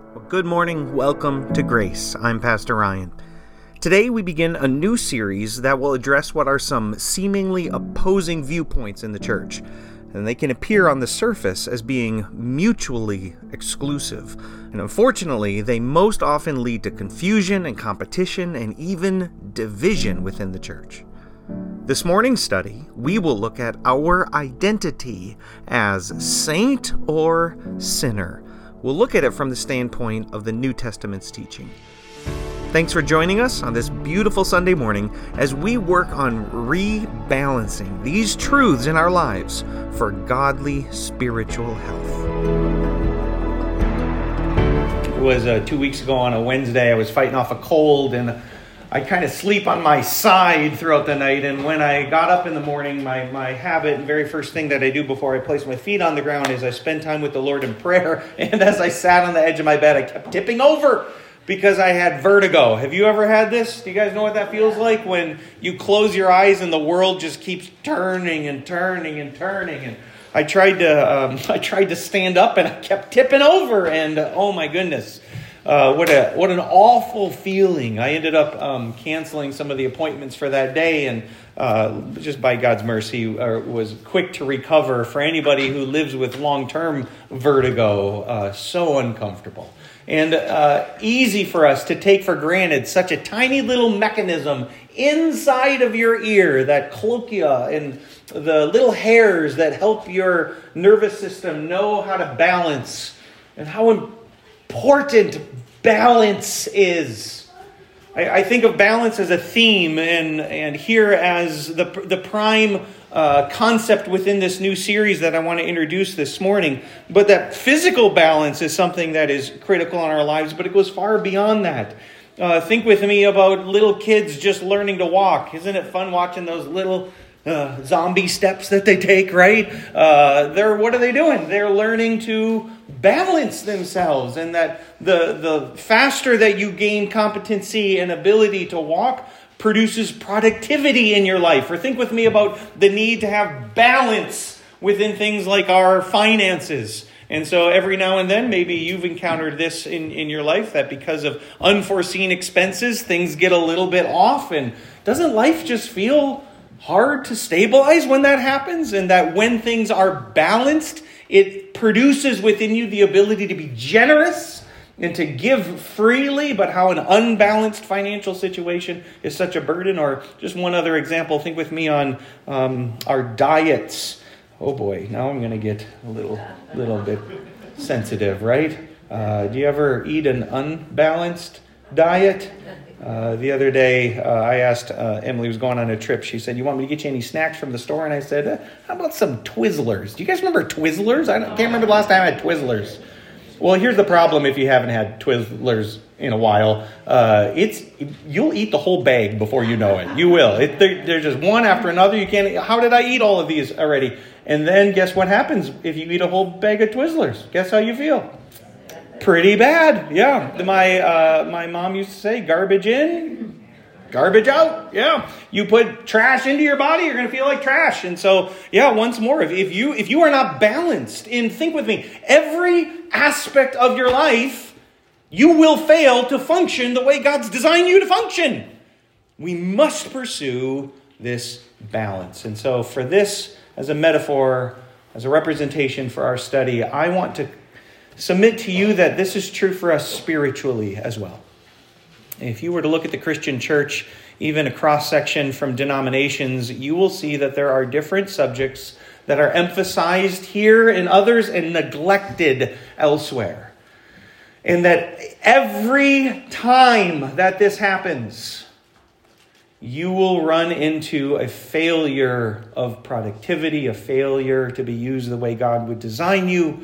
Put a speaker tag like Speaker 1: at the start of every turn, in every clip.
Speaker 1: Well, good morning. Welcome to Grace. I'm Pastor Ryan. Today we begin a new series that will address what are some seemingly opposing viewpoints in the church, and they can appear on the surface as being mutually exclusive. And unfortunately, they most often lead to confusion and competition and even division within the church. This morning's study, we will look at our identity as saint or sinner. We'll look at it from the standpoint of the New Testament's teaching. Thanks for joining us on this beautiful Sunday morning as we work on rebalancing these truths in our lives for godly spiritual health.
Speaker 2: It was 2 weeks ago on a Wednesday. I was fighting off a cold and I kind of sleep on my side throughout the night. And when I got up in the morning, my habit and very first thing that I do before I place my feet on the ground is I spend time with the Lord in prayer. And as I sat on the edge of my bed, I kept tipping over because I had vertigo. Have you ever had this? Do you guys know what that feels like? When you close your eyes and the world just keeps turning and turning and turning. And I tried to stand up and I kept tipping over. And oh my goodness. What an awful feeling. I ended up canceling some of the appointments for that day, and just by God's mercy was quick to recover. For anybody who lives with long-term vertigo, so uncomfortable. And easy for us to take for granted such a tiny little mechanism inside of your ear, that cochlea and the little hairs that help your nervous system know how to balance, and how important balance is. I think of balance as a theme and here as the prime concept within this new series that I want to introduce this morning. But that physical balance is something that is critical in our lives, but it goes far beyond that. Think with me about little kids just learning to walk. Isn't it fun watching those little zombie steps that they take, right? What are they doing? They're learning to balance themselves, and that the faster that you gain competency and ability to walk produces productivity in your life. Or think with me about the need to have balance within things like our finances. And so every now and then, maybe you've encountered this in your life, that because of unforeseen expenses, things get a little bit off. And doesn't life just feel hard to stabilize when that happens? And that when things are balanced, it produces within you the ability to be generous and to give freely, but how an unbalanced financial situation is such a burden. Or just one other example, think with me on our diets. Oh boy, now I'm going to get a little bit sensitive, right? Do you ever eat an unbalanced diet? The other day, I asked Emily, was going on a trip. She said, "You want me to get you any snacks from the store?" And I said, "How about some Twizzlers?" Do you guys remember Twizzlers? I can't remember the last time I had Twizzlers. Well, here's the problem if you haven't had Twizzlers in a while. You'll eat the whole bag before you know it. You will. There's just one after another. You can't. How did I eat all of these already? And then guess what happens if you eat a whole bag of Twizzlers? Guess how you feel? Pretty bad, yeah. My mom used to say, garbage in, garbage out. Yeah, you put trash into your body, you're going to feel like trash. And so, yeah, once more, if you are not balanced in, think with me, every aspect of your life, you will fail to function the way God's designed you to function. We must pursue this balance. And so for this, as a metaphor, as a representation for our study, I want to submit to you that this is true for us spiritually as well. If you were to look at the Christian church, even a cross-section from denominations, you will see that there are different subjects that are emphasized here in others and neglected elsewhere. And that every time that this happens, you will run into a failure of productivity, a failure to be used the way God would design you.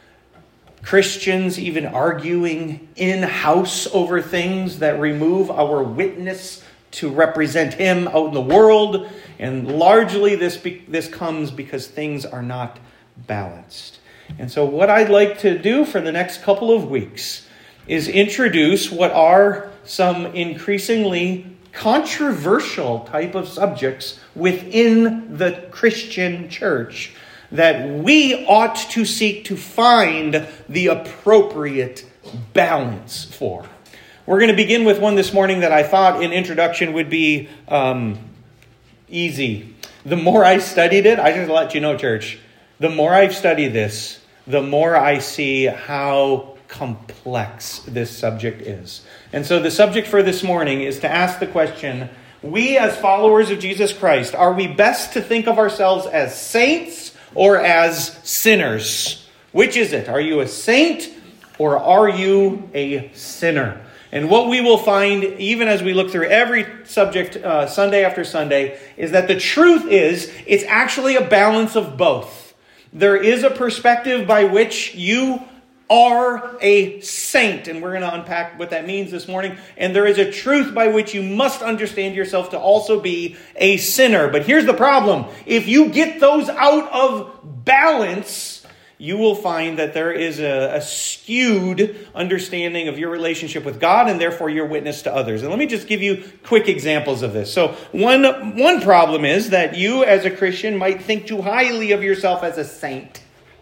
Speaker 2: Christians even arguing in-house over things that remove our witness to represent Him out in the world. And largely this comes because things are not balanced. And so what I'd like to do for the next couple of weeks is introduce what are some increasingly controversial type of subjects within the Christian church that we ought to seek to find the appropriate balance for. We're going to begin with one this morning that I thought in introduction would be easy. The more I studied it, I just let you know, church, the more I've studied this, the more I see how complex this subject is. And so the subject for this morning is to ask the question, we as followers of Jesus Christ, are we best to think of ourselves as saints or as sinners? Which is it? Are you a saint or are you a sinner? And what we will find, even as we look through every subject Sunday after Sunday, is that the truth is, it's actually a balance of both. There is a perspective by which you are a saint, and we're going to unpack what that means this morning. And there is a truth by which you must understand yourself to also be a sinner. But here's the problem. If you get those out of balance, you will find that there is a skewed understanding of your relationship with God and therefore your witness to others. And let me just give you quick examples of this. So one problem is that you as a Christian might think too highly of yourself as a saint.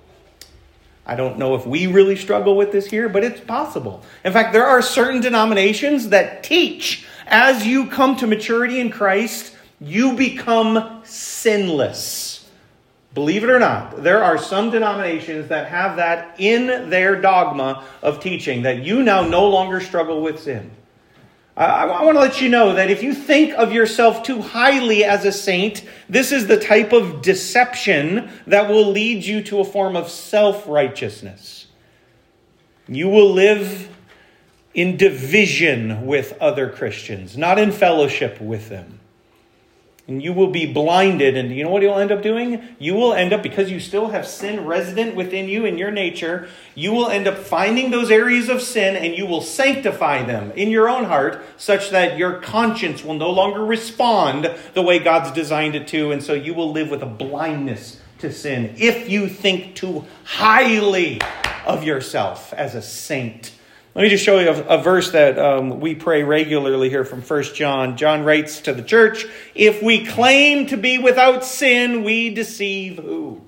Speaker 2: I don't know if we really struggle with this here, but it's possible. In fact, there are certain denominations that teach as you come to maturity in Christ, you become sinless. Believe it or not, there are some denominations that have that in their dogma of teaching, that you now no longer struggle with sin. I want to let you know that if you think of yourself too highly as a saint, this is the type of deception that will lead you to a form of self-righteousness. You will live in division with other Christians, not in fellowship with them. And you will be blinded, and you know what you'll end up doing? You will end up, because you still have sin resident within you in your nature, you will end up finding those areas of sin and you will sanctify them in your own heart such that your conscience will no longer respond the way God's designed it to. And so you will live with a blindness to sin if you think too highly of yourself as a saint. Let me just show you a verse that we pray regularly here from 1 John. John writes to the church, if we claim to be without sin, we deceive who?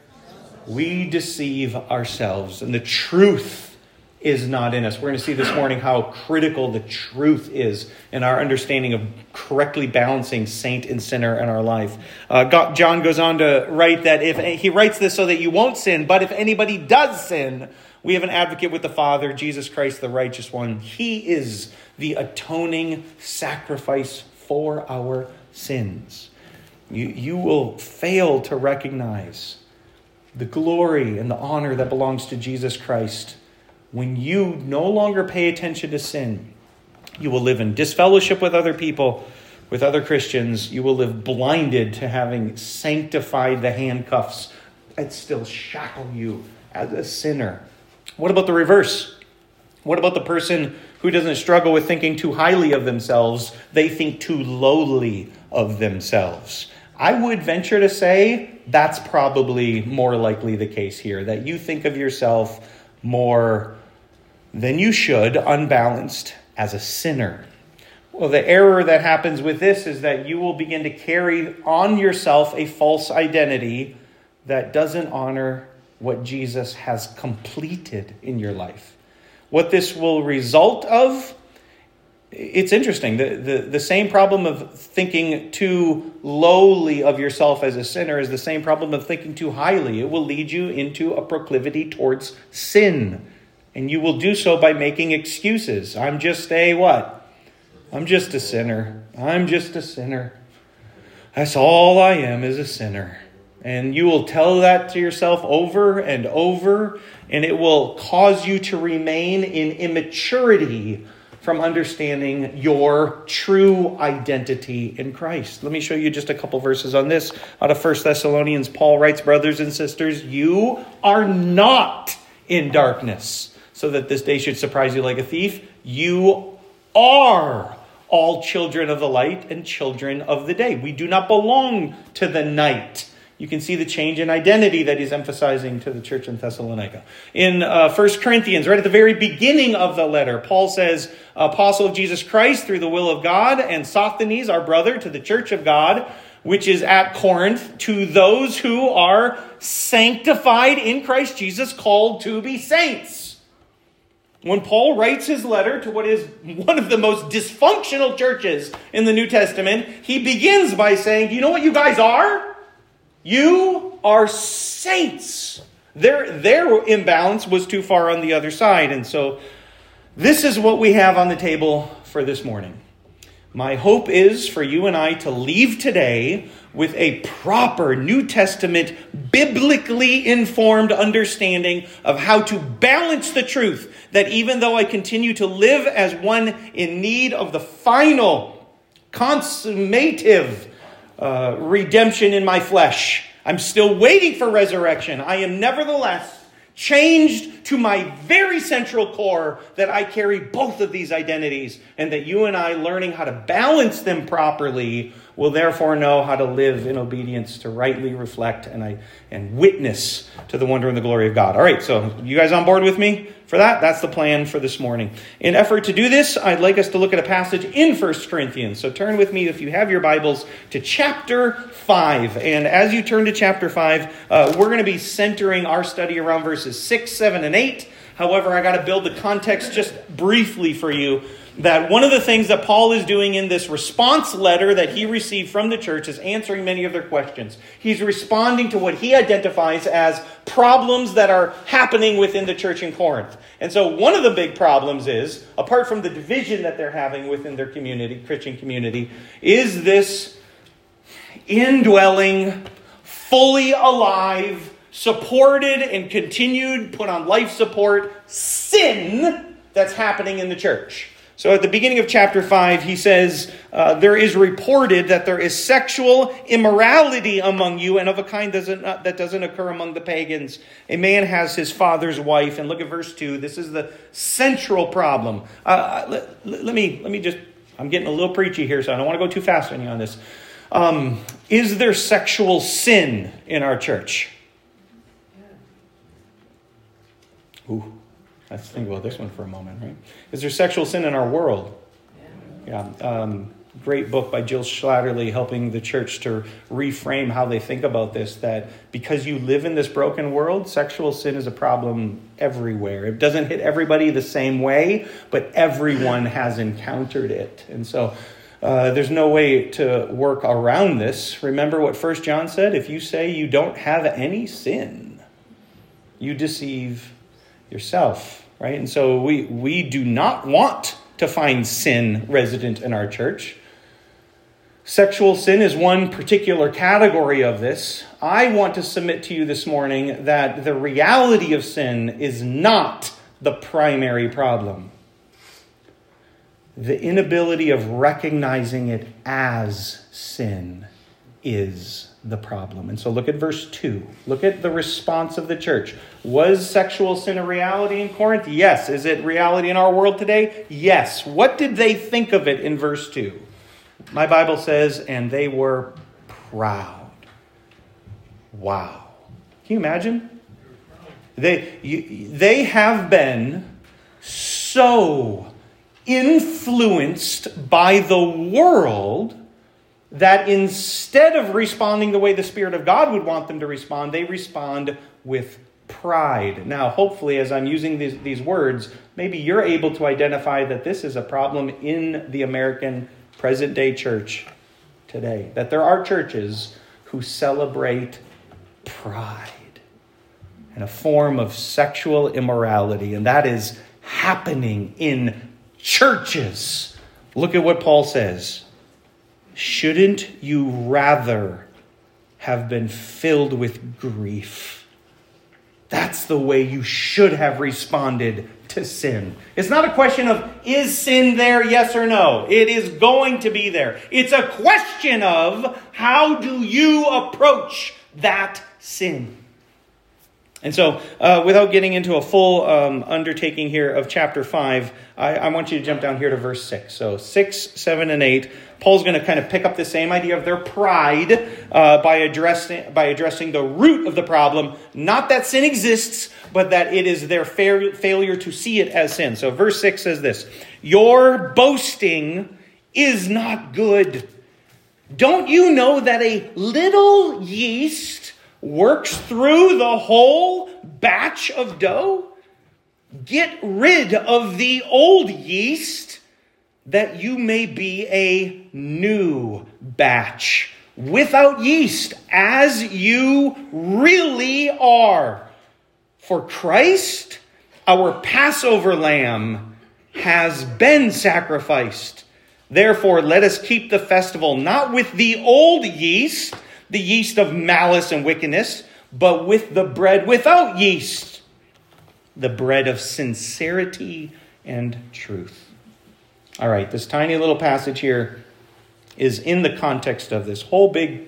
Speaker 2: We deceive ourselves. And the truth is not in us. We're going to see this morning how critical the truth is in our understanding of correctly balancing saint and sinner in our life. John goes on to write that he writes this so that you won't sin, but if anybody does sin, we have an advocate with the Father, Jesus Christ, the righteous one. He is the atoning sacrifice for our sins. You will fail to recognize the glory and the honor that belongs to Jesus Christ when you no longer pay attention to sin. You will live in disfellowship with other people, with other Christians. You will live blinded to having sanctified the handcuffs that still shackle you as a sinner. What about the reverse? What about the person who doesn't struggle with thinking too highly of themselves? They think too lowly of themselves. I would venture to say that's probably more likely the case here, that you think of yourself more than you should, unbalanced, as a sinner. Well, the error that happens with this is that you will begin to carry on yourself a false identity that doesn't honor what Jesus has completed in your life. What this will result of, it's interesting. The same problem of thinking too lowly of yourself as a sinner is the same problem of thinking too highly. It will lead you into a proclivity towards sin. And you will do so by making excuses. I'm just a what? I'm just a sinner. I'm just a sinner. That's all I am, is a sinner. And you will tell that to yourself over and over, and it will cause you to remain in immaturity from understanding your true identity in Christ. Let me show you just a couple verses on this. Out of 1 Thessalonians, Paul writes, brothers and sisters, you are not in darkness, so that this day should surprise you like a thief. You are all children of the light and children of the day. We do not belong to the night. You can see the change in identity that he's emphasizing to the church in Thessalonica. In 1 Corinthians, right at the very beginning of the letter, Paul says, apostle of Jesus Christ through the will of God, and Sosthenes, our brother, to the church of God, which is at Corinth, to those who are sanctified in Christ Jesus, called to be saints. When Paul writes his letter to what is one of the most dysfunctional churches in the New Testament, he begins by saying, do you know what you guys are? You are saints. Their imbalance was too far on the other side. And so this is what we have on the table for this morning. My hope is for you and I to leave today with a proper New Testament, biblically informed understanding of how to balance the truth that even though I continue to live as one in need of the final, consummative redemption in my flesh, I'm still waiting for resurrection. I am nevertheless changed to my very central core that I carry both of these identities, and that you and I, learning how to balance them properly, will therefore know how to live in obedience to rightly reflect and witness to the wonder and the glory of God. All right, so you guys on board with me for that? That's the plan for this morning. In effort to do this, I'd like us to look at a passage in 1 Corinthians. So turn with me, if you have your Bibles, to chapter 5. And as you turn to chapter 5, we're going to be centering our study around verses 6, 7, and 8. However, I got to build the context just briefly for you, that one of the things that Paul is doing in this response letter that he received from the church is answering many of their questions. He's responding to what he identifies as problems that are happening within the church in Corinth. And so one of the big problems is, apart from the division that they're having within their community, Christian community, is this indwelling, fully alive, supported and continued, put on life support, sin that's happening in the church. So at the beginning of chapter 5, he says, there is reported that there is sexual immorality among you, and of a kind that doesn't occur among the pagans. A man has his father's wife. And look at verse 2. This is the central problem. Let me just, I'm getting a little preachy here, so I don't want to go too fast on you on this. Is there sexual sin in our church? Ooh. Let's think about this one for a moment, right? Is there sexual sin in our world? Yeah. Great book by Jill Schlatterly, helping the church to reframe how they think about this, that because you live in this broken world, sexual sin is a problem everywhere. It doesn't hit everybody the same way, but everyone has encountered it. And so there's no way to work around this. Remember what 1 John said? If you say you don't have any sin, you deceive yourself. Right? And so we do not want to find sin resident in our church. Sexual sin is one particular category of this. I want to submit to you this morning that the reality of sin is not the primary problem. The inability of recognizing it as sin is the problem. And so look at verse 2. Look at the response of the church. Was sexual sin a reality in Corinth? Yes. Is it reality in our world today? Yes. What did they think of it in verse 2? My Bible says, and they were proud. Wow. Can you imagine? They have been so influenced by the world that instead of responding the way the Spirit of God would want them to respond, they respond with pride. Now, hopefully, as I'm using these words, maybe you're able to identify that this is a problem in the American present-day church today. That there are churches who celebrate pride and a form of sexual immorality, and that is happening in churches. Look at what Paul says. Shouldn't you rather have been filled with grief? That's the way you should have responded to sin. It's not a question of, is sin there, yes or no? It is going to be there. It's a question of, how do you approach that sin? And so, without getting into a full undertaking here of chapter 5, I want you to jump down here to verse 6. So 6, 7, and 8, Paul's going to kind of pick up the same idea of their pride by addressing the root of the problem. Not that sin exists, but that it is their failure to see it as sin. So verse 6 says this: your boasting is not good. Don't you know that a little yeast works through the whole batch of dough? Get rid of the old yeast, that you may be a new batch, without yeast, as you really are. For Christ, our Passover lamb, has been sacrificed. Therefore, let us keep the festival not with the old yeast, the yeast of malice and wickedness, but with the bread without yeast, the bread of sincerity and truth. All right, this tiny little passage here is in the context of this whole big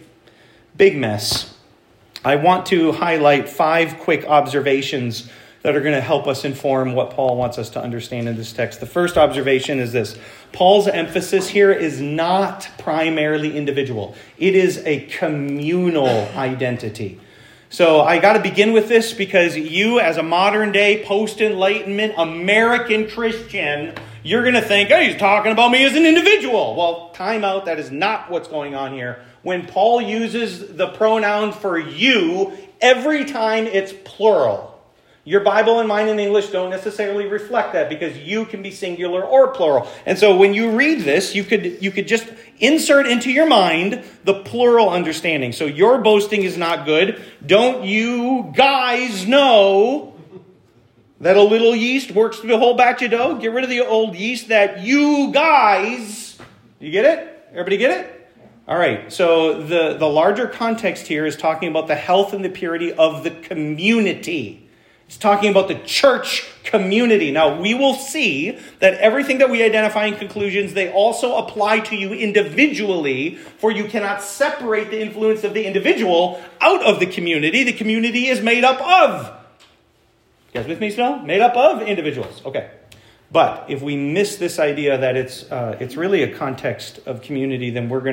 Speaker 2: mess. I want to highlight 5 quick observations that are going to help us inform what Paul wants us to understand in this text. The first observation is this: Paul's emphasis here is not primarily individual. It is a communal identity. So I got to begin with this because you, as a modern day post-Enlightenment American Christian, you're going to think, oh, he's talking about me as an individual. Well, time out. That is not what's going on here. When Paul uses the pronoun for you, every time it's plural. Your Bible and mine in English don't necessarily reflect that because you can be singular or plural. And so when you read this, you could just insert into your mind the plural understanding. So your boasting is not good. Don't you guys know that a little yeast works through the whole batch of dough? Get rid of the old yeast, that you guys. You get it? Everybody get it? All right. So the larger context here is talking about the health and the purity of the community. It's talking about the church community. Now, we will see that everything that we identify in conclusions, they also apply to you individually, for you cannot separate the influence of the individual out of the community. The community is made up of. You guys with me still? Made up of individuals. Okay. But if we miss this idea that it's really a context of community, then we're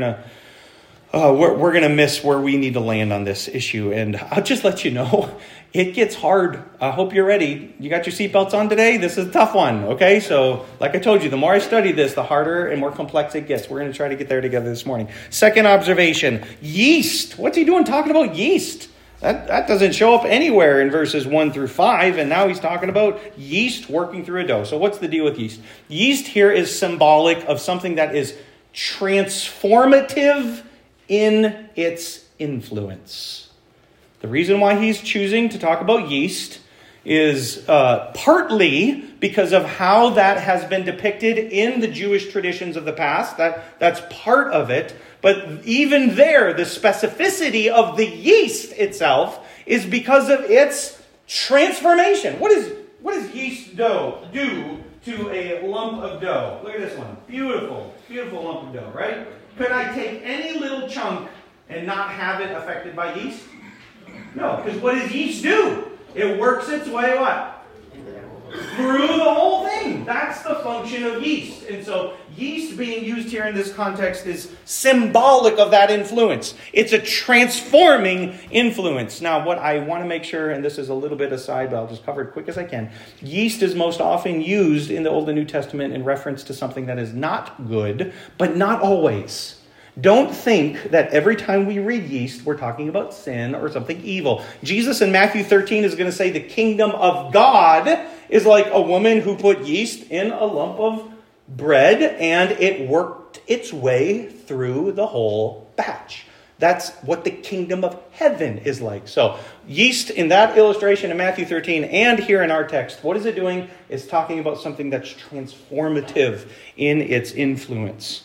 Speaker 2: gonna miss where we need to land on this issue. And I'll just let you know, it gets hard. I hope you're ready. You got your seatbelts on today? This is a tough one, okay? So, like I told you, the more I study this, the harder and more complex it gets. We're going to try to get there together this morning. Second observation, yeast. What's he doing talking about yeast? That doesn't show up anywhere in verses 1 through 5, and now he's talking about yeast working through a dough. So what's the deal with yeast? Yeast here is symbolic of something that is transformative in its influence. The reason why he's choosing to talk about yeast is partly because of how that has been depicted in the Jewish traditions of the past. That's part of it. But even there, the specificity of the yeast itself is because of its transformation. What does yeast dough do to a lump of dough? Look at this one. Beautiful, beautiful lump of dough, right? Could I take any little chunk and not have it affected by yeast? No, because what does yeast do? It works its way what? Through the whole thing. That's the function of yeast. And so yeast being used here in this context is symbolic of that influence. It's a transforming influence. Now, what I want to make sure, and this is a little bit aside, but I'll just cover it quick as I can. Yeast is most often used in the Old and New Testament in reference to something that is not good, but not always. Don't think that every time we read yeast, we're talking about sin or something evil. Jesus in Matthew 13 is going to say the kingdom of God is like a woman who put yeast in a lump of bread and it worked its way through the whole batch. That's what the kingdom of heaven is like. So yeast in that illustration in Matthew 13 and here in our text, what is it doing? It's talking about something that's transformative in its influence.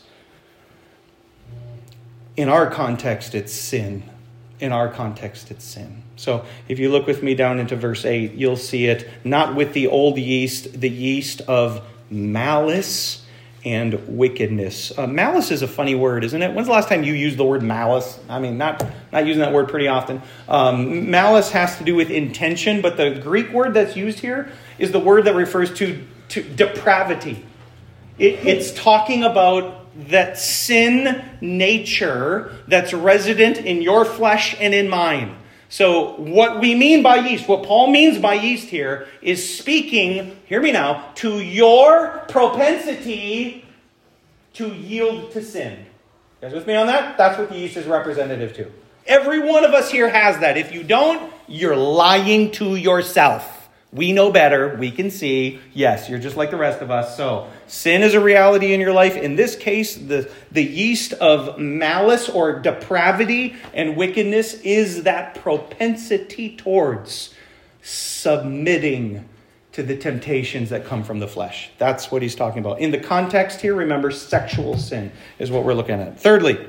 Speaker 2: In our context, it's sin. In our context, it's sin. So if you look with me down into verse 8, you'll see it, not with the old yeast, the yeast of malice and wickedness. Malice is a funny word, isn't it? When's the last time you used the word malice? I mean, not using that word pretty often. Malice has to do with intention, but the Greek word that's used here is the word that refers to depravity. It's talking about that sin nature that's resident in your flesh and in mine. So what we mean by yeast, what Paul means by yeast here, is speaking, hear me now, to your propensity to yield to sin. You guys with me on that? That's what the yeast is representative to. Every one of us here has that. If you don't, you're lying to yourself. We know better. We can see, yes, you're just like the rest of us. So sin is a reality in your life. In this case, the yeast of malice or depravity and wickedness is that propensity towards submitting to the temptations that come from the flesh. That's what he's talking about. In the context here, remember, sexual sin is what we're looking at. Thirdly,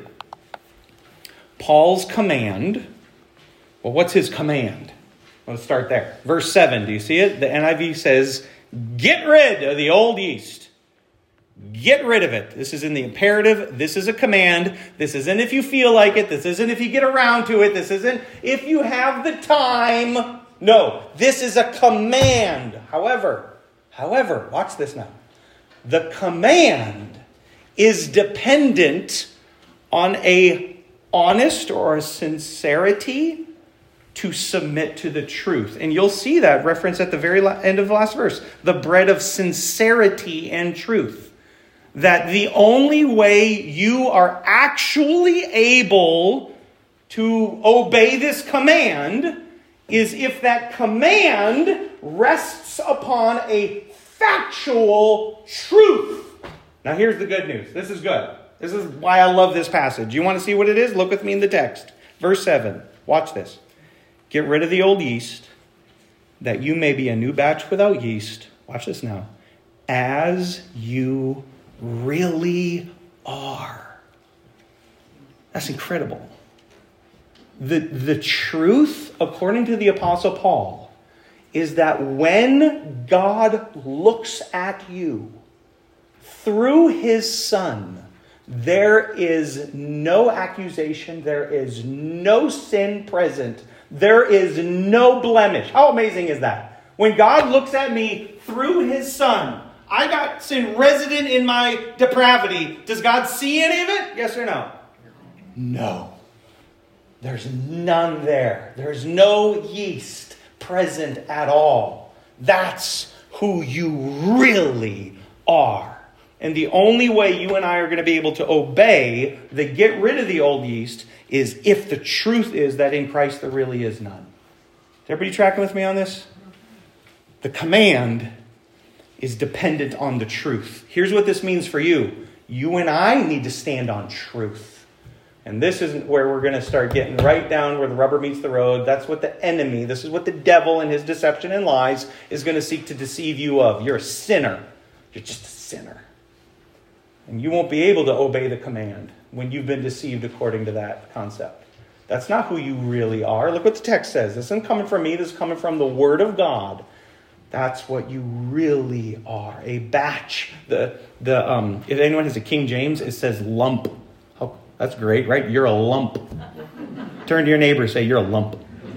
Speaker 2: Paul's command. Well, what's his command? Let's start there. Verse 7, do you see it? The NIV says, get rid of the old yeast. Get rid of it. This is in the imperative. This is a command. This isn't if you feel like it. This isn't if you get around to it. This isn't if you have the time. No, this is a command. However, watch this now. The command is dependent on a honest or a sincerity to submit to the truth. And you'll see that reference at the very end of the last verse. The bread of sincerity and truth. That the only way you are actually able to obey this command is if that command rests upon a factual truth. Now here's the good news. This is good. This is why I love this passage. You want to see what it is? Look with me in the text. Verse 7. Watch this. Get rid of the old yeast, that you may be a new batch without yeast. Watch this now. As you really are. That's incredible. The truth, according to the Apostle Paul, is that when God looks at you through his Son, there is no accusation, there is no sin present, there is no blemish. How amazing is that? When God looks at me through his Son, I got sin resident in my depravity. Does God see any of it? Yes or no? No. There's none there. There's no yeast present at all. That's who you really are. And the only way you and I are going to be able to obey the get rid of the old yeast is if the truth is that in Christ there really is none. Is everybody tracking with me on this? The command is dependent on the truth. Here's what this means for you. You and I need to stand on truth. And this is where we're going to start getting right down where the rubber meets the road. That's what the enemy, this is what the devil and his deception and lies is going to seek to deceive you of. You're a sinner. You're just a sinner. And you won't be able to obey the command when you've been deceived according to that concept. That's not who you really are. Look what the text says. This isn't coming from me. This is coming from the Word of God. That's what you really are. A batch. If anyone has a King James, it says lump. Oh, that's great, right? You're a lump. Turn to your neighbor and say, you're a lump.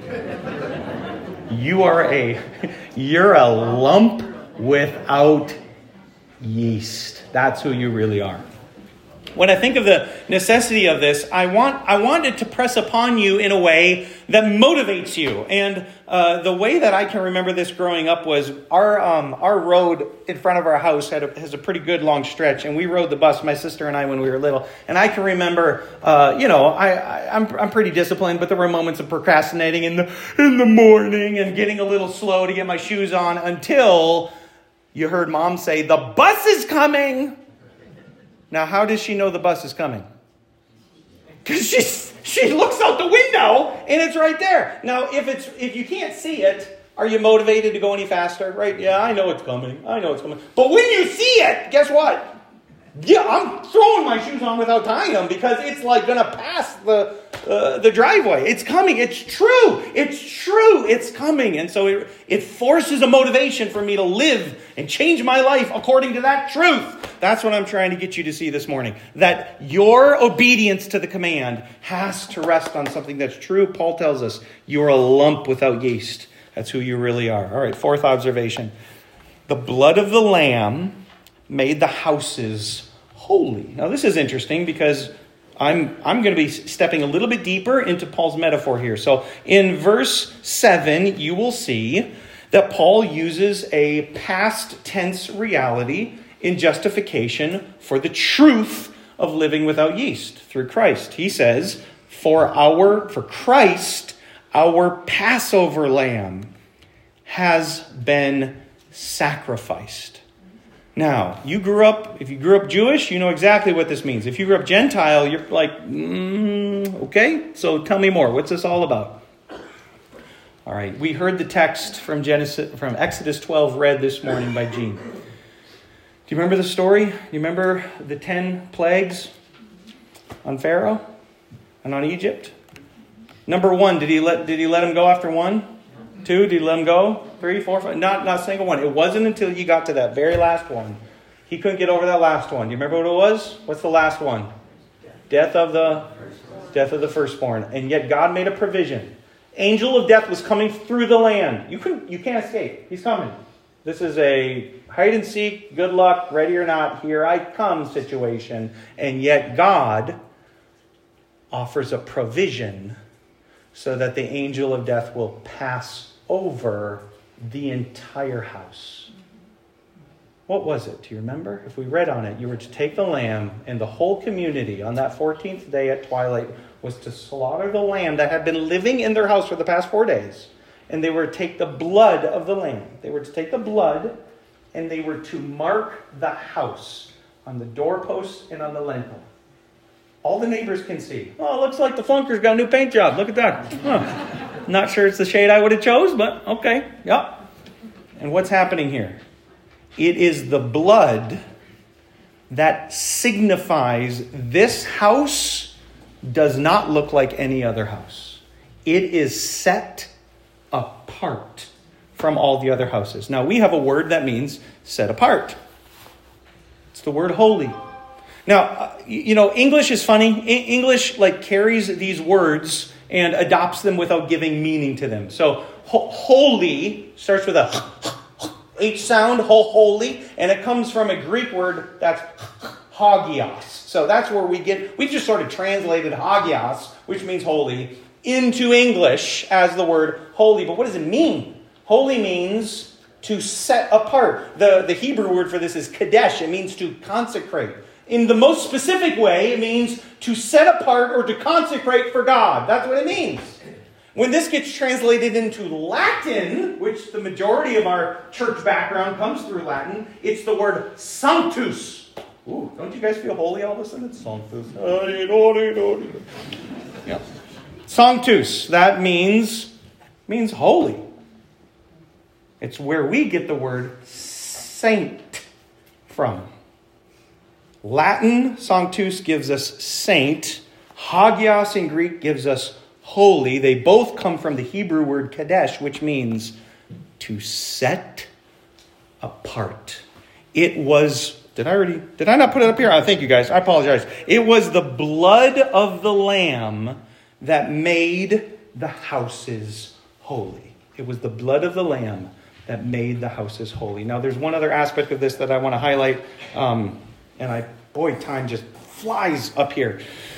Speaker 2: You're a lump without yeast. That's who you really are. When I think of the necessity of this, I want it to press upon you in a way that motivates you. And the way that I can remember this growing up was our road in front of our house has a pretty good long stretch, and we rode the bus, my sister and I, when we were little. And I can remember, I'm pretty disciplined, but there were moments of procrastinating in the morning and getting a little slow to get my shoes on until you heard Mom say, "The bus is coming." Now, how does she know the bus is coming? Because she looks out the window and it's right there. Now, if you can't see it, are you motivated to go any faster? Right? Yeah, I know it's coming. But when you see it, guess what? Yeah, I'm throwing my shoes on without tying them because it's like going to pass the driveway. It's coming. It's true. It's coming. And so it forces a motivation for me to live and change my life according to that truth. That's what I'm trying to get you to see this morning. That your obedience to the command has to rest on something that's true. Paul tells us you're a lump without yeast. That's who you really are. All right, fourth observation. The blood of the Lamb made the houses holy. Now this is interesting because I'm going to be stepping a little bit deeper into Paul's metaphor here. So in verse 7, you will see that Paul uses a past tense reality in justification for the truth of living without yeast through Christ. He says, for Christ, our Passover lamb, has been sacrificed. Now, if you grew up Jewish, you know exactly what this means. If you grew up Gentile, you're like, okay, so tell me more. What's this all about? All right, we heard the text from Exodus 12 read this morning by Gene. Do you remember the story? Do you remember the 10 plagues on Pharaoh and on Egypt? Number 1, did he let him go after 1? 2, did he let him go? 3, 4, 5, not a single one. It wasn't until he got to that very last one. He couldn't get over that last one. Do you remember what it was? What's the last one? Death of the firstborn. And yet God made a provision. Angel of death was coming through the land. You can't escape. He's coming. This is a hide and seek, good luck, ready or not, here I come situation. And yet God offers a provision so that the angel of death will pass over the entire house. What was it? Do you remember? If we read on it, you were to take the lamb, and the whole community on that 14th day at twilight was to slaughter the lamb that had been living in their house for the past 4 days. And they were to take the blood of the lamb. They were to take the blood, and they were to mark the house on the doorposts and on the lintel. All the neighbors can see. Oh, it looks like the flunker's got a new paint job. Look at that. Huh. Not sure it's the shade I would have chose, but okay. Yep. And what's happening here? It is the blood that signifies this house does not look like any other house. It is set apart from all the other houses. Now, we have a word that means set apart. It's the word holy. Now, English is funny. English carries these words and adopts them without giving meaning to them. So, holy starts with a H sound, holy, and it comes from a Greek word that's hagios. So that's where we just sort of translated hagios, which means holy, into English as the word holy. But what does it mean? Holy means to set apart. The Hebrew word for this is kadesh. It means to consecrate. In the most specific way, it means to set apart or to consecrate for God. That's what it means. When this gets translated into Latin, which the majority of our church background comes through Latin, it's the word sanctus. Ooh, don't you guys feel holy all of a sudden? Sanctus. Yeah. Sanctus, that means holy. It's where we get the word saint from. Latin, sanctus, gives us saint. Hagios in Greek gives us holy. They both come from the Hebrew word kadesh, which means to set apart. It was, did I not put it up here? Thank you guys. I apologize. It was the blood of the lamb that made the houses holy. It was the blood of the lamb that made the houses holy. Now, there's one other aspect of this that I want to highlight. Time just flies up here.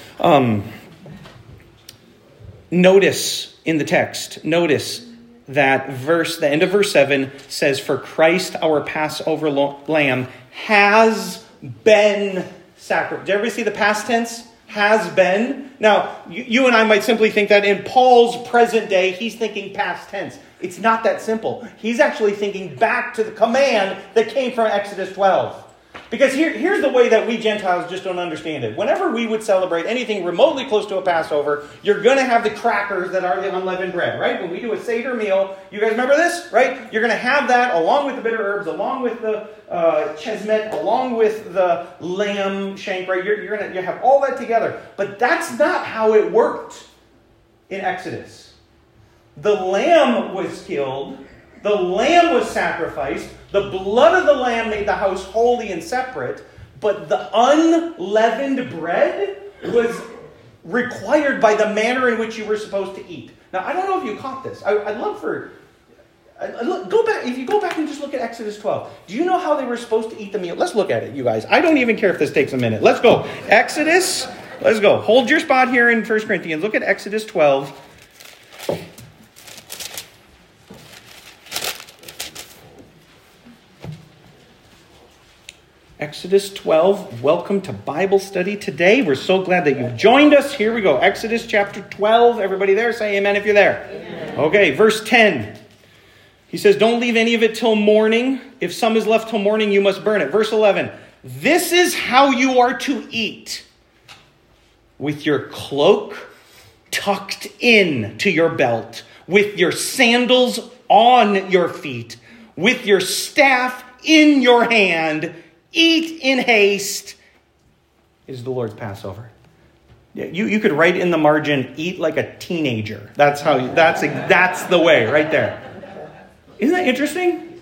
Speaker 2: Notice in the text, that the end of verse 7 says, for Christ, our Passover lamb, has been sacrificed. Did everybody see the past tense? Has been. Now, you and I might simply think that in Paul's present day, he's thinking past tense. It's not that simple. He's actually thinking back to the command that came from Exodus 12. Because here's the way that we Gentiles just don't understand it. Whenever we would celebrate anything remotely close to a Passover, you're going to have the crackers that are the unleavened bread, right? When we do a Seder meal, you guys remember this, right? You're going to have that along with the bitter herbs, along with the chesmet, along with the lamb shank, right? You're going to have all that together. But that's not how it worked in Exodus. The lamb was killed. The lamb was sacrificed. The blood of the lamb made the house holy and separate. But the unleavened bread was required by the manner in which you were supposed to eat. Now, I don't know if you caught this. I'd love for... Go back. If you go back and just look at Exodus 12. Do you know how they were supposed to eat the meal? Let's look at it, you guys. I don't even care if this takes a minute. Let's go. Exodus. Let's go. Hold your spot here in 1 Corinthians. Look at Exodus 12. Exodus 12, welcome to Bible study today. We're so glad that you've joined us. Here we go. Exodus chapter 12. Everybody there? Say amen if you're there. Amen. Okay, verse 10. He says, don't leave any of it till morning. If some is left till morning, you must burn it. Verse 11, this is how you are to eat. With your cloak tucked in to your belt, with your sandals on your feet, with your staff in your hand, eat in haste, is the Lord's Passover. You could write in the margin, eat like a teenager. That's the way, right there. Isn't that interesting?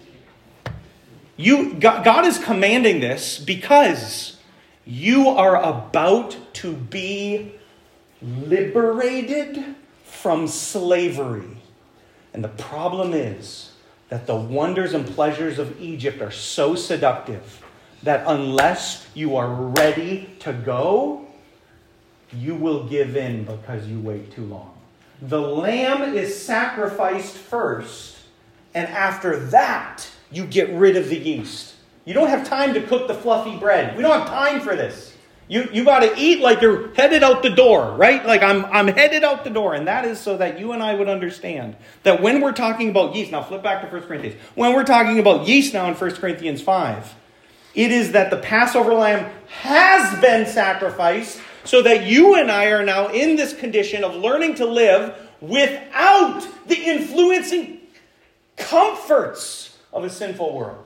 Speaker 2: God is commanding this because you are about to be liberated from slavery. And the problem is that the wonders and pleasures of Egypt are so seductive that unless you are ready to go, you will give in because you wait too long. The lamb is sacrificed first, and after that, you get rid of the yeast. You don't have time to cook the fluffy bread. We don't have time for this. You got to eat like you're headed out the door, right? Like I'm headed out the door. And that is so that you and I would understand that when we're talking about yeast, now flip back to 1 Corinthians. When we're talking about yeast now in 1 Corinthians 5, it is that the Passover lamb has been sacrificed so that you and I are now in this condition of learning to live without the influencing comforts of a sinful world.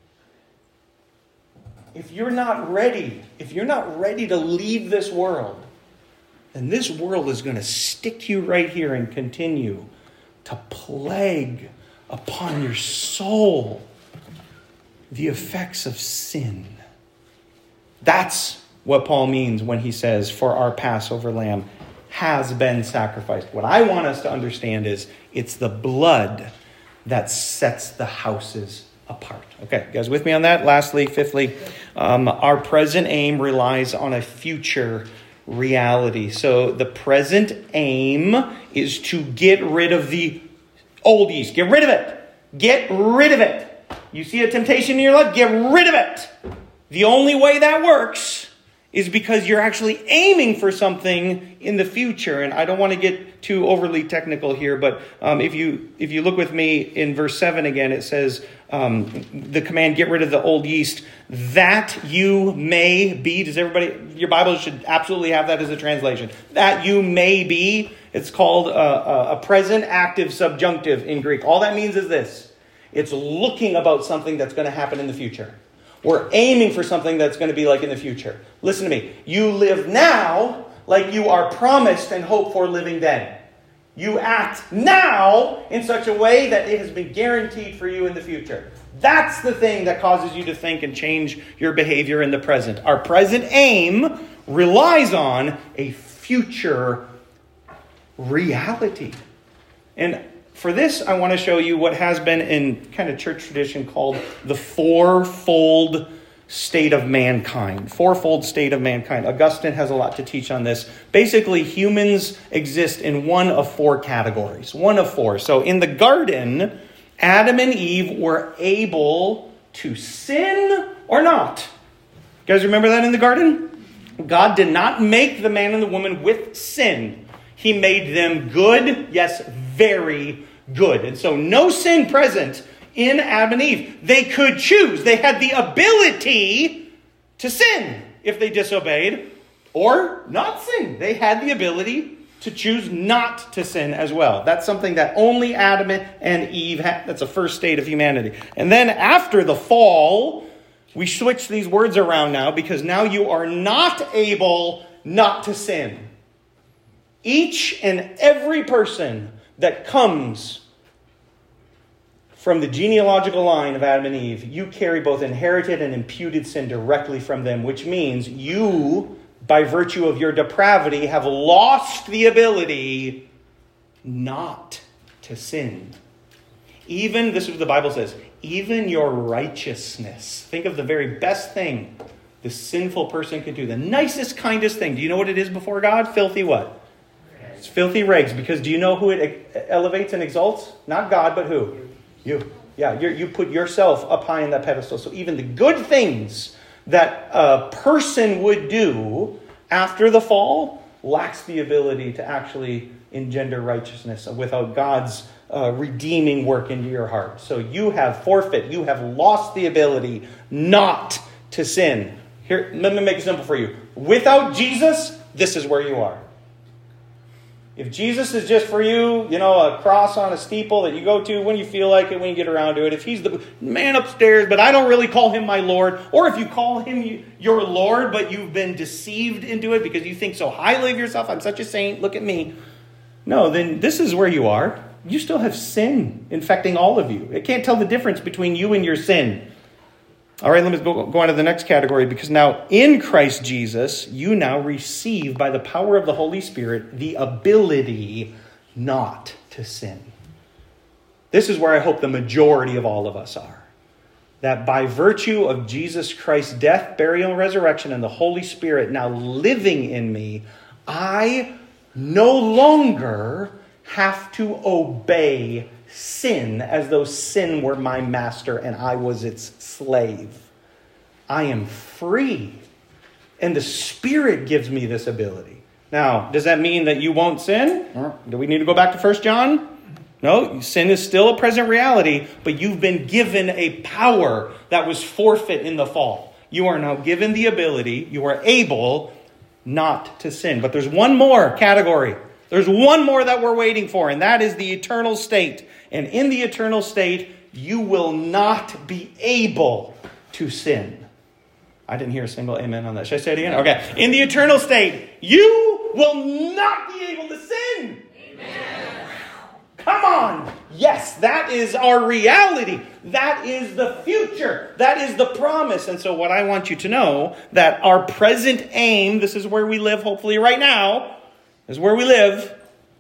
Speaker 2: If you're not ready to leave this world, then this world is going to stick you right here and continue to plague upon your soul the effects of sin. That's what Paul means when he says, for our Passover lamb has been sacrificed. What I want us to understand is it's the blood that sets the houses apart. Okay, you guys with me on that? Lastly, fifthly, our present aim relies on a future reality. So the present aim is to get rid of the old yeast. Get rid of it. Get rid of it. You see a temptation in your life? Get rid of it. The only way that works is because you're actually aiming for something in the future. And I don't want to get too overly technical here, but if you look with me in verse 7 again, it says the command, get rid of the old yeast, that you may be. Does everybody, your Bible should absolutely have that as a translation. That you may be. It's called a present active subjunctive in Greek. All that means is this. It's looking about something that's going to happen in the future. We're aiming for something that's going to be like in the future. Listen to me. You live now like you are promised and hope for living then. You act now in such a way that it has been guaranteed for you in the future. That's the thing that causes you to think and change your behavior in the present. Our present aim relies on a future reality. And for this, I want to show you what has been in kind of church tradition called the fourfold state of mankind. Fourfold state of mankind. Augustine has a lot to teach on this. Basically, humans exist in one of four categories. One of four. So in the garden, Adam and Eve were able to sin or not. You guys remember that in the garden? God did not make the man and the woman with sin. He made them good, yes, very good. And so no sin present in Adam and Eve. They could choose. They had the ability to sin if they disobeyed or not sin. They had the ability to choose not to sin as well. That's something that only Adam and Eve had. That's the first state of humanity. And then after the fall, we switch these words around now because now you are not able not to sin. Each and every person that comes from the genealogical line of Adam and Eve, you carry both inherited and imputed sin directly from them, which means you, by virtue of your depravity, have lost the ability not to sin. Even, this is what the Bible says, even your righteousness. Think of the very best thing the sinful person can do. The nicest, kindest thing. Do you know what it is before God? Filthy what? It's filthy rags. Because do you know who it elevates and exalts? Not God, but who? You. Yeah, you put yourself up high in that pedestal. So even the good things that a person would do after the fall lacks the ability to actually engender righteousness without God's redeeming work into your heart. So you have you have lost the ability not to sin. Here, let me make it simple for you. Without Jesus, this is where you are. If Jesus is just for you, a cross on a steeple that you go to when you feel like it, when you get around to it. If he's the man upstairs, but I don't really call him my Lord. Or if you call him your Lord, but you've been deceived into it because you think so highly of yourself. I'm such a saint. Look at me. No, then this is where you are. You still have sin infecting all of you. It can't tell the difference between you and your sin. All right, let me go on to the next category, because now in Christ Jesus, you now receive by the power of the Holy Spirit the ability not to sin. This is where I hope the majority of all of us are. That by virtue of Jesus Christ's death, burial, and resurrection, and the Holy Spirit now living in me, I no longer have to obey sin as though sin were my master and I was its slave. I am free. And the Spirit gives me this ability. Now, does that mean that you won't sin? Do we need to go back to 1 John? No, sin is still a present reality, but you've been given a power that was forfeit in the fall. You are now given the ability, you are able not to sin. But there's one more category. There's one more that we're waiting for, and that is the eternal state. And in the eternal state, you will not be able to sin. I didn't hear a single amen on that. Should I say it again? Okay. In the eternal state, you will not be able to sin. Amen. Come on. Yes, that is our reality. That is the future. That is the promise. And so what I want you to know, that our present aim, this is where we live hopefully right now, is where we live,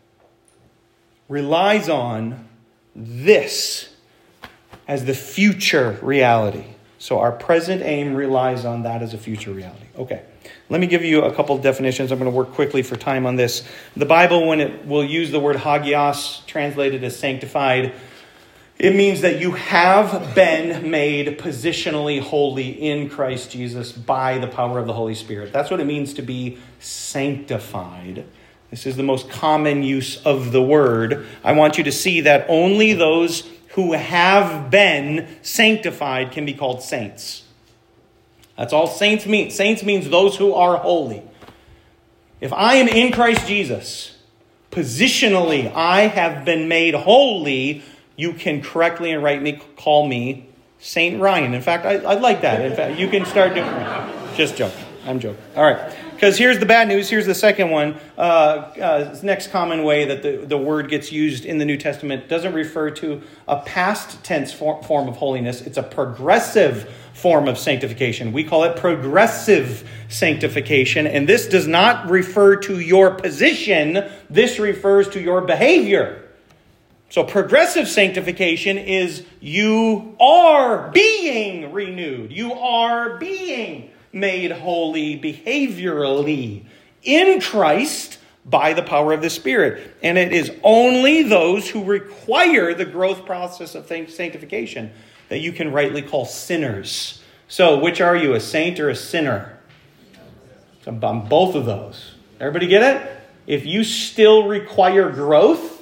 Speaker 2: relies on this as the future reality. So our present aim relies on that as a future reality. Okay, let me give you a couple definitions. I'm going to work quickly for time on this. The Bible, when it will use the word hagios, translated as sanctified, it means that you have been made positionally holy in Christ Jesus by the power of the Holy Spirit. That's what it means to be sanctified. This is the most common use of the word. I want you to see that only those who have been sanctified can be called saints. That's all saints mean. Saints means those who are holy. If I am in Christ Jesus, positionally I have been made holy, you can correctly and rightly call me Saint Ryan. In fact, I like that. In fact, you can start doing it. Just joking. I'm joking. All right. Because here's the bad news. Here's the second one. Next common way that the word gets used in the New Testament doesn't refer to a past tense form of holiness. It's a progressive form of sanctification. We call it progressive sanctification. And this does not refer to your position. This refers to your behavior. So progressive sanctification is you are being renewed. You are being made holy behaviorally in Christ by the power of the Spirit. And it is only those who require the growth process of sanctification that you can rightly call sinners. So which are you, a saint or a sinner? So on both of those. Everybody get it? If you still require growth,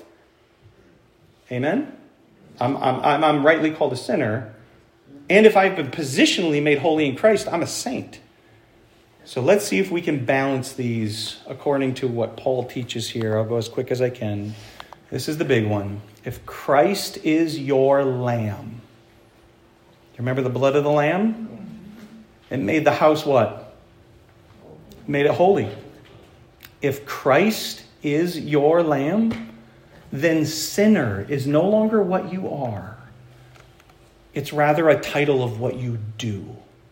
Speaker 2: amen? I'm rightly called a sinner. And if I've been positionally made holy in Christ, I'm a saint. So let's see if we can balance these according to what Paul teaches here. I'll go as quick as I can. This is the big one. If Christ is your lamb, remember the blood of the lamb? It made the house what? It made it holy. If Christ is your lamb, then sinner is no longer what you are. It's rather a title of what you do.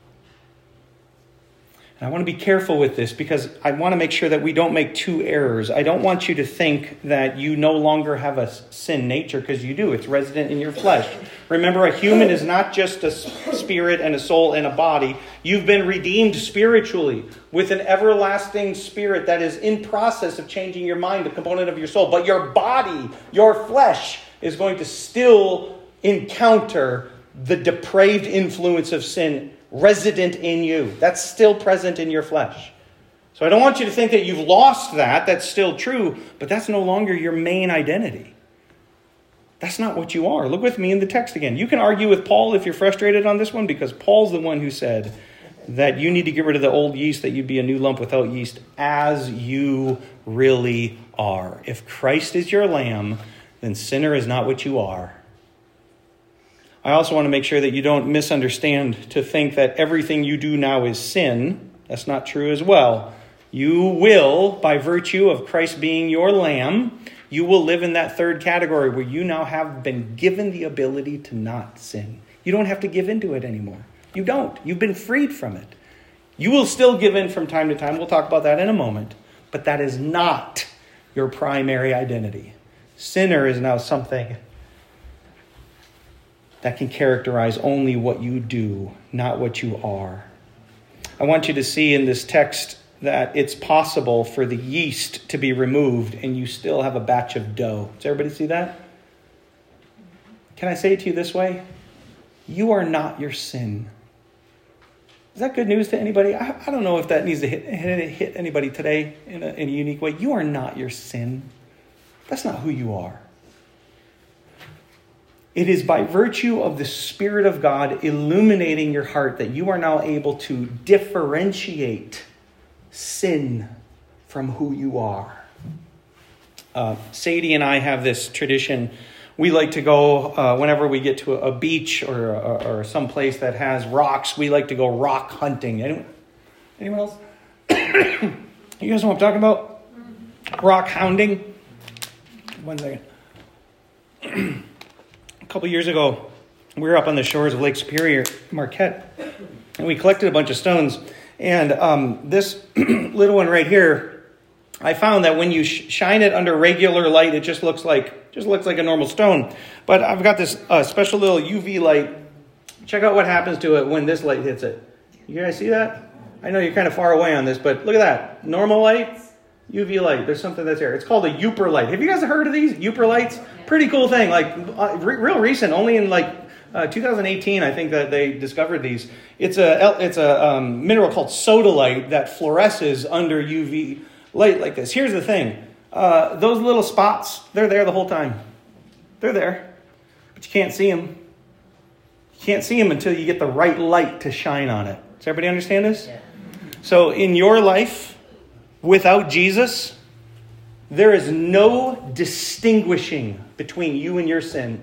Speaker 2: And I want to be careful with this because I want to make sure that we don't make two errors. I don't want you to think that you no longer have a sin nature, because you do. It's resident in your flesh. Remember, a human is not just a spirit and a soul and a body. You've been redeemed spiritually with an everlasting spirit that is in process of changing your mind, a component of your soul. But your body, your flesh, is going to still encounter the depraved influence of sin resident in you. That's still present in your flesh. So I don't want you to think that you've lost that. That's still true, but that's no longer your main identity. That's not what you are. Look with me in the text again. You can argue with Paul if you're frustrated on this one, because Paul's the one who said that you need to get rid of the old yeast, that you'd be a new lump without yeast, as you really are. If Christ is your lamb, then sinner is not what you are. I also want to make sure that you don't misunderstand to think that everything you do now is sin. That's not true as well. You will, by virtue of Christ being your lamb, you will live in that third category where you now have been given the ability to not sin. You don't have to give into it anymore. You don't. You've been freed from it. You will still give in from time to time. We'll talk about that in a moment. But that is not your primary identity. Sinner is now something that can characterize only what you do, not what you are. I want you to see in this text that it's possible for the yeast to be removed and you still have a batch of dough. Does everybody see that? Can I say it to you this way? You are not your sin. Is that good news to anybody? I don't know if that needs to hit anybody today in a unique way. You are not your sin. That's not who you are. It is by virtue of the Spirit of God illuminating your heart that you are now able to differentiate sin from who you are. Sadie and I have this tradition. We like to go, whenever we get to a beach or some place that has rocks, we like to go rock hunting. Anyone else? You guys know what I'm talking about? Rock hounding? 1 second. A couple years ago, we were up on the shores of Lake Superior, Marquette, and we collected a bunch of stones. And this little one right here, I found that when you shine it under regular light, it just looks like a normal stone. But I've got this special little UV light. Check out what happens to it when this light hits it. You guys see that? I know you're kind of far away on this, but look at that. Normal light, UV light. There's something that's there. It's called a Uper light. Have you guys heard of these Uper lights? Pretty cool thing. Like real recent, only in 2018, I think that they discovered these. It's a mineral called sodalite that fluoresces under UV light like this. Here's the thing. Those little spots, they're there the whole time. They're there, but you can't see them. You can't see them until you get the right light to shine on it. Does everybody understand this? Yeah. So in your life, without Jesus, there is no distinguishing between you and your sin.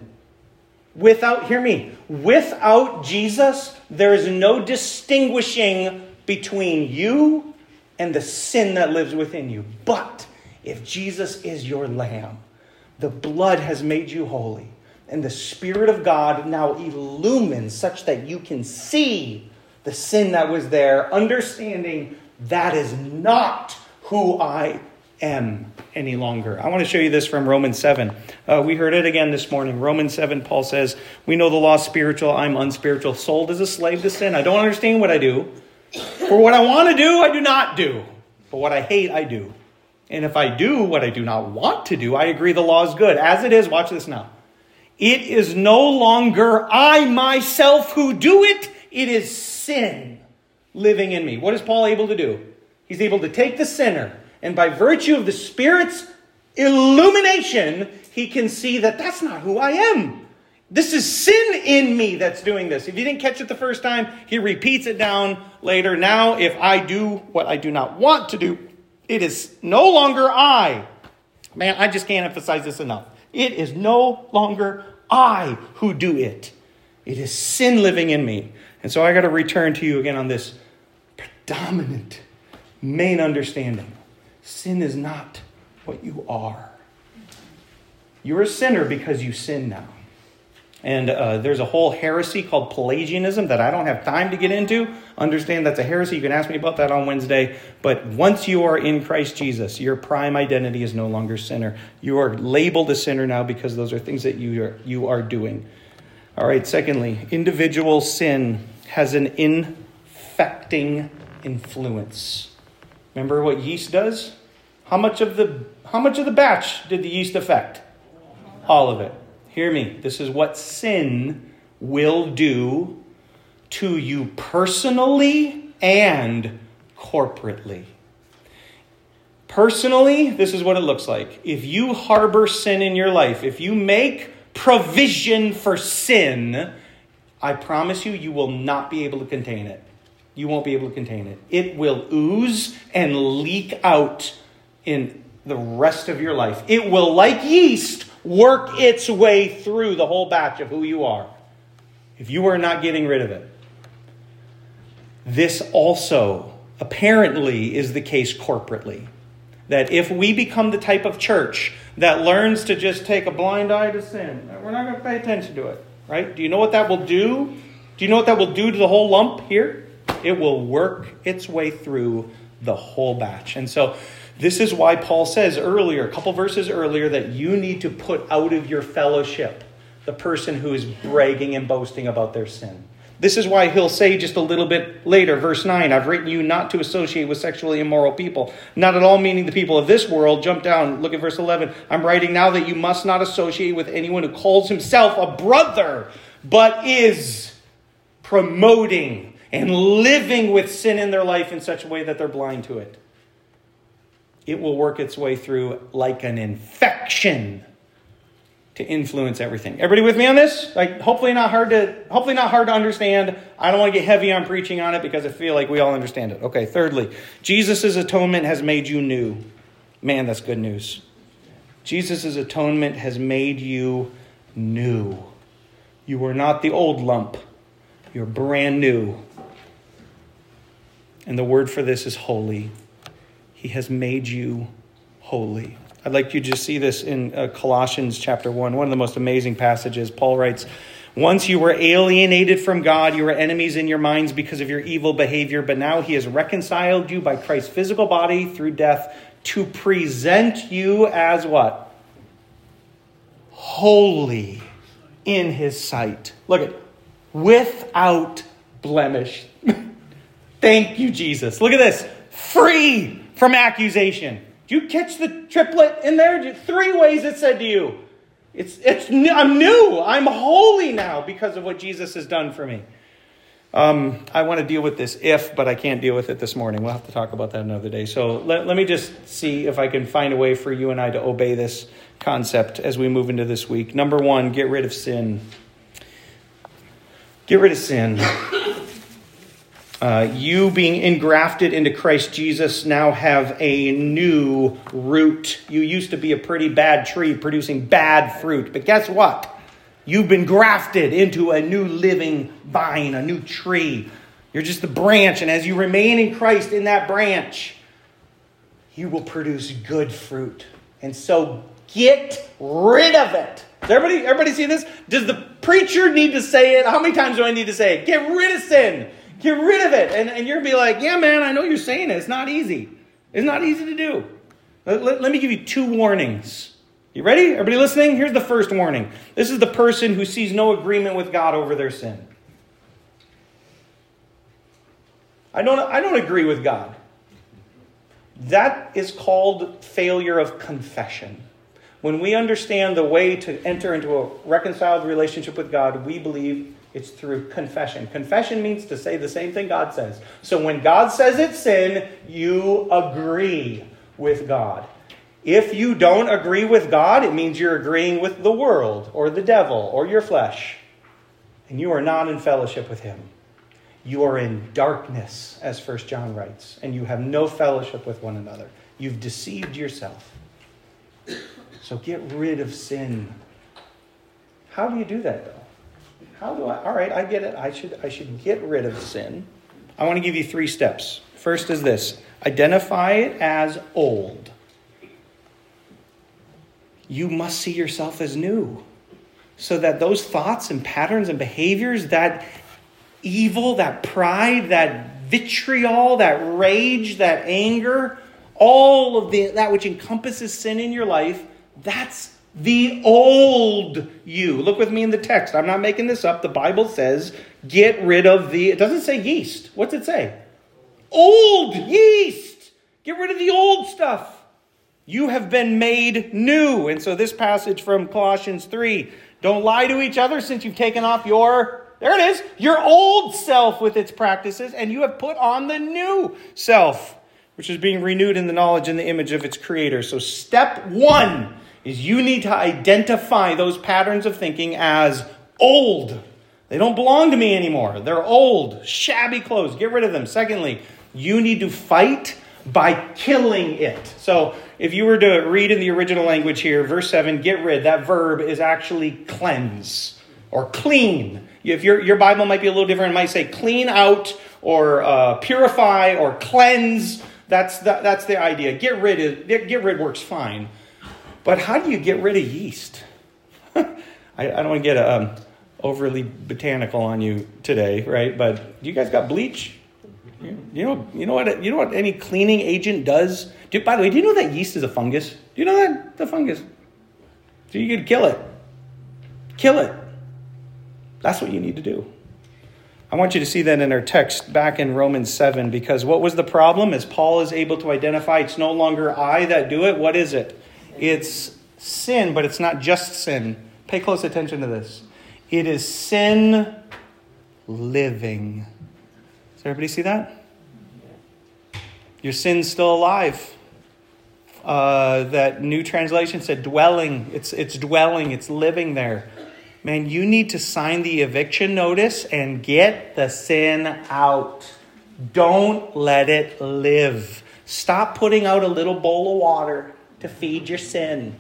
Speaker 2: Hear me, without Jesus, there is no distinguishing between you and the sin that lives within you. But if Jesus is your lamb, the blood has made you holy, and the Spirit of God now illumines such that you can see the sin that was there, understanding that is not who I am any longer. I want to show you this from Romans 7. We heard it again this morning. Romans 7, Paul says, we know the law is spiritual, I'm unspiritual, sold as a slave to sin. I don't understand what I do. For what I want to do, I do not do. But what I hate, I do. And if I do what I do not want to do, I agree the law is good. As it is, watch this now. It is no longer I myself who do it. It is sin living in me. What is Paul able to do? He's able to take the sinner, and by virtue of the Spirit's illumination, he can see that that's not who I am. This is sin in me that's doing this. If you didn't catch it the first time, he repeats it down later. Now, if I do what I do not want to do, it is no longer I. Man, I just can't emphasize this enough. It is no longer I who do it. It is sin living in me. And so I got to return to you again on this predominant main understanding. Sin is not what you are. You're a sinner because you sin now. And there's a whole heresy called Pelagianism that I don't have time to get into. Understand that's a heresy. You can ask me about that on Wednesday. But once you are in Christ Jesus, your prime identity is no longer sinner. You are labeled a sinner now because those are things that you are doing. All right, secondly, individual sin has an infecting influence. Remember what yeast does? How much of the batch did the yeast affect? All of it. Hear me. This is what sin will do to you personally and corporately. Personally, this is what it looks like. If you harbor sin in your life, if you make provision for sin, I promise you, you will not be able to contain it. You won't be able to contain it. It will ooze and leak out in the rest of your life. It will, like yeast, work its way through the whole batch of who you are if you are not getting rid of it. This also apparently is the case corporately. That if we become the type of church that learns to just take a blind eye to sin, we're not going to pay attention to it, right? Do you know what that will do? Do you know what that will do to the whole lump here? It will work its way through the whole batch. And so this is why Paul says earlier, a couple verses earlier, that you need to put out of your fellowship the person who is bragging and boasting about their sin. This is why he'll say just a little bit later, verse 9, I've written you not to associate with sexually immoral people. Not at all meaning the people of this world. Jump down, look at verse 11. I'm writing now that you must not associate with anyone who calls himself a brother, but is promoting and living with sin in their life in such a way that they're blind to it. It will work its way through like an infection to influence everything. Everybody with me on this? Like, hopefully not hard to understand. I don't want to get heavy on preaching on it because I feel like we all understand it. Okay, thirdly, Jesus' atonement has made you new. Man, that's good news. Jesus' atonement has made you new. You are not the old lump. You're brand new. And the word for this is holy. He has made you holy. I'd like you to just see this in Colossians chapter 1, one of the most amazing passages. Paul writes, once you were alienated from God, you were enemies in your minds because of your evil behavior, but now he has reconciled you by Christ's physical body through death to present you as what? Holy in his sight. Look at without blemish. Thank you, Jesus. Look at this. Free from accusation. Do you catch the triplet in there? 3 ways it said to you. I'm new. I'm holy now because of what Jesus has done for me. I want to deal with this but I can't deal with it this morning. We'll have to talk about that another day. So let me just see if I can find a way for you and I to obey this concept as we move into this week. Number 1, get rid of sin. Get rid of sin. You being engrafted into Christ Jesus now have a new root. You used to be a pretty bad tree producing bad fruit. But guess what? You've been grafted into a new living vine, a new tree. You're just the branch. And as you remain in Christ in that branch, you will produce good fruit. And so get rid of it. Does everybody see this? Does the preacher need to say it? How many times do I need to say it? Get rid of sin. Get rid of it. And you're going to be like, yeah, man, I know you're saying it. It's not easy. It's not easy to do. Let me give you 2 warnings. You ready? Everybody listening? Here's the first warning. This is the person who sees no agreement with God over their sin. I don't agree with God. That is called failure of confession. When we understand the way to enter into a reconciled relationship with God, we believe it's through confession. Confession means to say the same thing God says. So when God says it's sin, you agree with God. If you don't agree with God, it means you're agreeing with the world or the devil or your flesh. And you are not in fellowship with him. You are in darkness, as 1 John writes, and you have no fellowship with one another. You've deceived yourself. So get rid of sin. How do you do that, though? All right, I get it. I should get rid of sin. I want to give you 3 steps. First is this. Identify it as old. You must see yourself as new. So that those thoughts and patterns and behaviors, that evil, that pride, that vitriol, that rage, that anger, all of that which encompasses sin in your life, that's the old you. Look with me in the text. I'm not making this up. The Bible says, get rid of it doesn't say yeast. What's it say? Old yeast. Get rid of the old stuff. You have been made new. And so this passage from Colossians 3, don't lie to each other since you've taken off your old self with its practices, and you have put on the new self, which is being renewed in the knowledge and the image of its creator. So step 1 is you need to identify those patterns of thinking as old. They don't belong to me anymore. They're old, shabby clothes. Get rid of them. Secondly, you need to fight by killing it. So if you were to read in the original language here, verse 7, get rid, that verb is actually cleanse or clean. If your Bible might be a little different, it might say clean out or purify or cleanse. That's the idea. Get rid works fine. But how do you get rid of yeast? I don't want to get overly botanical on you today, right? But you guys got bleach? You know what any cleaning agent does? By the way, do you know that yeast is a fungus? Do you know that? It's a fungus. So you can kill it. Kill it. That's what you need to do. I want you to see that in our text back in Romans 7, because what was the problem? As Paul is able to identify, it's no longer I that do it. What is it? It's sin, but it's not just sin. Pay close attention to this. It is sin living. Does everybody see that? Your sin's still alive. That new translation said dwelling. It's dwelling. It's living there. Man, you need to sign the eviction notice and get the sin out. Don't let it live. Stop putting out a little bowl of water to feed your sin.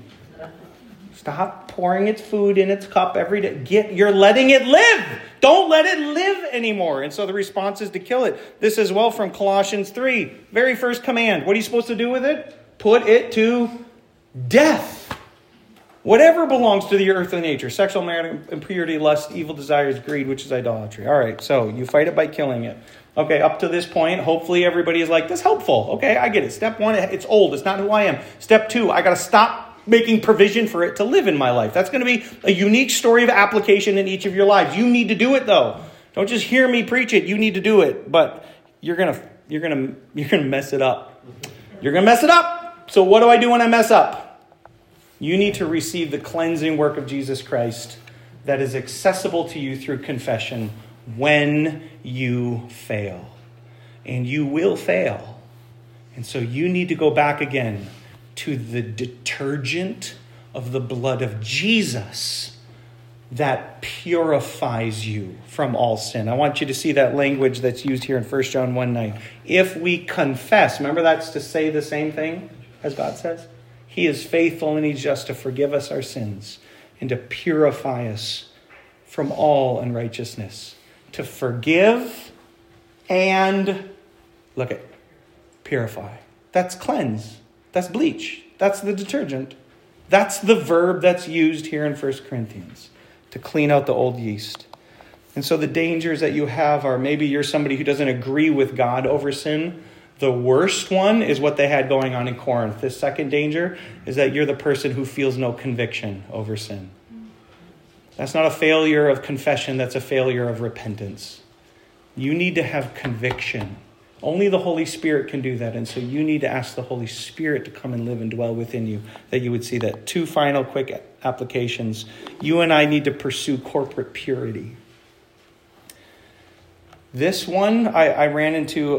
Speaker 2: Stop pouring its food in its cup every day. You're letting it live. Don't let it live anymore. And so the response is to kill it. This is well from Colossians 3. Very first command. What are you supposed to do with it? Put it to death. Whatever belongs to the earthly nature. Sexual impurity, lust, evil desires, greed, which is idolatry. All right, so you fight it by killing it. Okay, up to this point, hopefully everybody is like, that's helpful. Okay, I get it. Step 1, it's old. It's not who I am. Step 2, I got to stop making provision for it to live in my life. That's going to be a unique story of application in each of your lives. You need to do it, though. Don't just hear me preach it. You need to do it. But you're gonna mess it up. You're gonna mess it up. So what do I do when I mess up? You need to receive the cleansing work of Jesus Christ that is accessible to you through confession when you fail. And you will fail. And so you need to go back again to the detergent of the blood of Jesus that purifies you from all sin. I want you to see that language that's used here in 1 John 1:9. If we confess, remember that's to say the same thing as God says? He is faithful and he's just to forgive us our sins and to purify us from all unrighteousness. To forgive and, look at, purify. That's cleanse. That's bleach. That's the detergent. That's the verb that's used here in 1 Corinthians to clean out the old yeast. And so the dangers that you have are maybe you're somebody who doesn't agree with God over sin. The worst one is what they had going on in Corinth. The second danger is that you're the person who feels no conviction over sin. That's not a failure of confession. That's a failure of repentance. You need to have conviction. Only the Holy Spirit can do that. And so you need to ask the Holy Spirit to come and live and dwell within you, that you would see that. 2 final quick applications. You and I need to pursue corporate purity. This one, I ran into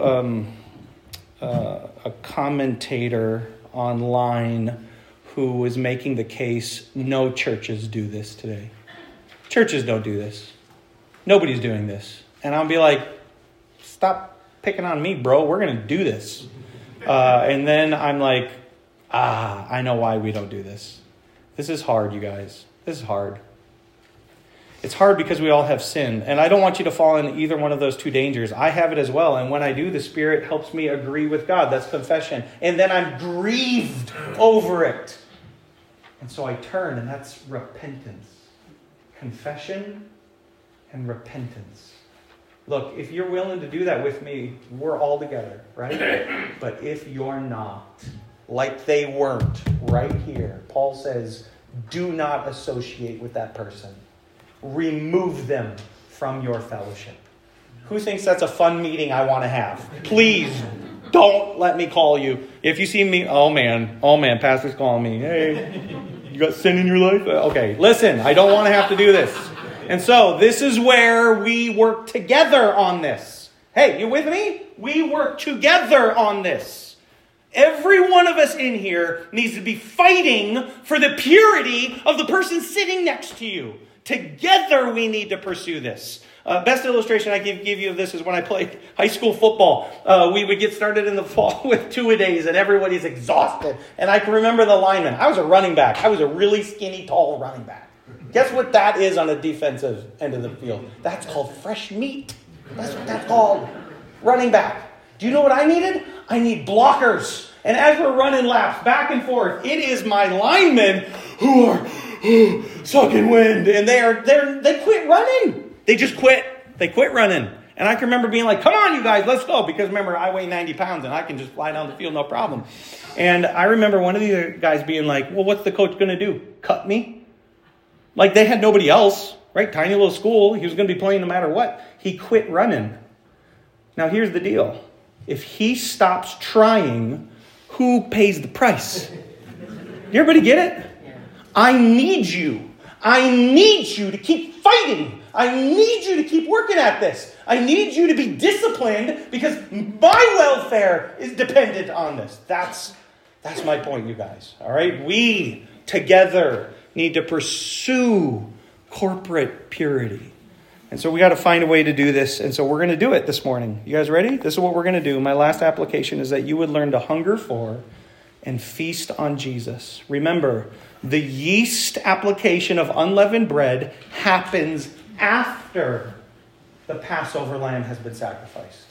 Speaker 2: a commentator online who was making the case, no churches do this today. Churches don't do this. Nobody's doing this. And I'll be like, stop picking on me, bro. We're going to do this. And then I'm like, I know why we don't do this. This is hard, you guys. This is hard. It's hard because we all have sin. And I don't want you to fall into either one of those 2 dangers. I have it as well. And when I do, the Spirit helps me agree with God. That's confession. And then I'm grieved over it. And so I turn, and that's repentance. Confession and repentance. Look, if you're willing to do that with me, we're all together, right? But if you're not, like they weren't right here, Paul says, do not associate with that person. Remove them from your fellowship. Who thinks that's a fun meeting I want to have? Please don't let me call you. If you see me, oh man, pastor's calling me. Hey, you got sin in your life? Okay, listen, I don't want to have to do this. And so this is where we work together on this. Hey, you with me? We work together on this. Every one of us in here needs to be fighting for the purity of the person sitting next to you. Together we need to pursue this. Best illustration I can give you of this is when I played high school football. We would get started in the fall with two-a-days and everybody's exhausted. And I can remember the lineman. I was a running back. I was a really skinny, tall running back. Guess what that is on a defensive end of the field? That's called fresh meat. That's what that's called. Running back. Do you know what I needed? I need blockers. And as we're running laps back and forth, it is my linemen who are sucking wind. And they quit running. They just quit. They quit running. And I can remember being like, come on, you guys, let's go. Because remember, I weigh 90 pounds and I can just fly down the field, no problem. And I remember one of the guys being like, well, what's the coach going to do? Cut me? Like they had nobody else, right? Tiny little school. He was going to be playing no matter what. He quit running. Now, here's the deal. If he stops trying, who pays the price? Everybody get it? I need you. I need you to keep fighting. I need you to keep working at this. I need you to be disciplined because my welfare is dependent on this. That's my point, you guys. All right? We together need to pursue corporate purity. And so we got to find a way to do this. And so we're going to do it this morning. You guys ready? This is what we're going to do. My last application is that you would learn to hunger for and feast on Jesus. Remember, the yeast application of unleavened bread happens after the Passover lamb has been sacrificed.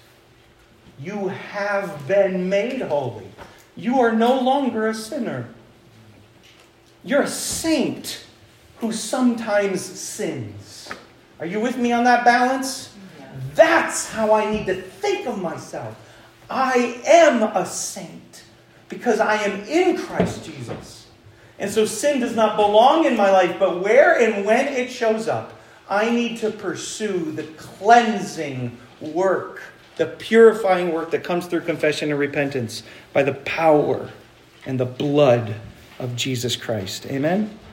Speaker 2: You have been made holy. You are no longer a sinner. You're a saint who sometimes sins. Are you with me on that balance? That's how I need to think of myself. I am a saint because I am in Christ Jesus. And so sin does not belong in my life, but where and when it shows up, I need to pursue the cleansing work, the purifying work that comes through confession and repentance by the power and the blood of Jesus Christ. Amen?